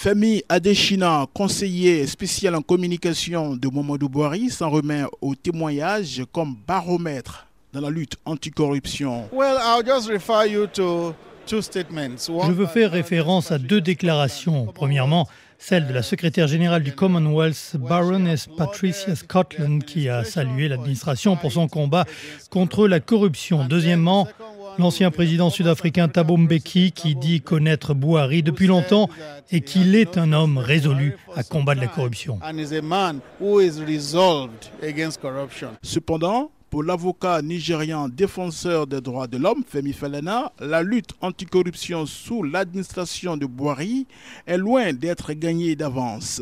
Femi Adesina, conseiller spécial en communication de Mamadou Buhari, s'en remet au témoignage comme baromètre dans la lutte anticorruption. Je veux faire référence à deux déclarations. Premièrement, celle de la secrétaire générale du Commonwealth, Baroness Patricia Scotland, qui a salué l'administration pour son combat contre la corruption. Deuxièmement, l'ancien président sud-africain Thabo Mbeki, qui dit connaître Buhari depuis longtemps et qu'il est un homme résolu à combattre la corruption. Cependant, pour l'avocat nigérian défenseur des droits de l'homme, Femi Falana, la lutte anticorruption sous l'administration de Buhari est loin d'être gagnée d'avance.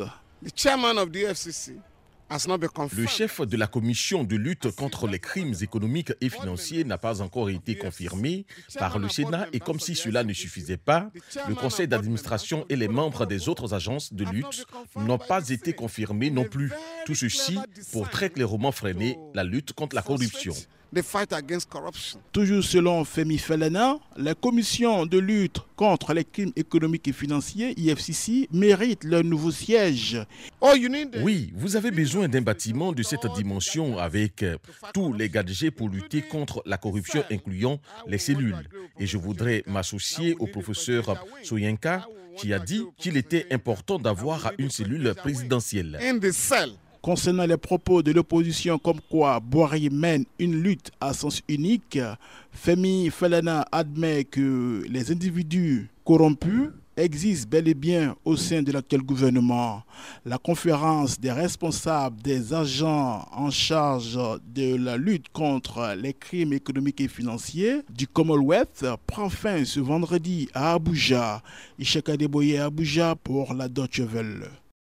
Le chef de la commission de lutte contre les crimes économiques et financiers n'a pas encore été confirmé par le Sénat et comme si cela ne suffisait pas, le conseil d'administration et les membres des autres agences de lutte n'ont pas été confirmés non plus. Tout ceci pour très clairement freiner la lutte contre la corruption. Toujours selon Femi Falana, la commission de lutte contre les crimes économiques et financiers, IFCC, mérite leur nouveau siège. Oui, vous avez besoin d'un bâtiment de cette dimension avec tous les gadgets pour lutter contre la corruption, incluant les cellules. Et je voudrais m'associer au professeur Soyinka qui a dit qu'il était important d'avoir une cellule présidentielle. Concernant les propos de l'opposition comme quoi Buhari mène une lutte à sens unique, Femi Falana admet que les individus corrompus existent bel et bien au sein de l'actuel gouvernement. La conférence des responsables des agents en charge de la lutte contre les crimes économiques et financiers du Commonwealth prend fin ce vendredi à Abuja. Ishaka Deboye à Abuja pour la Deutsche Welle.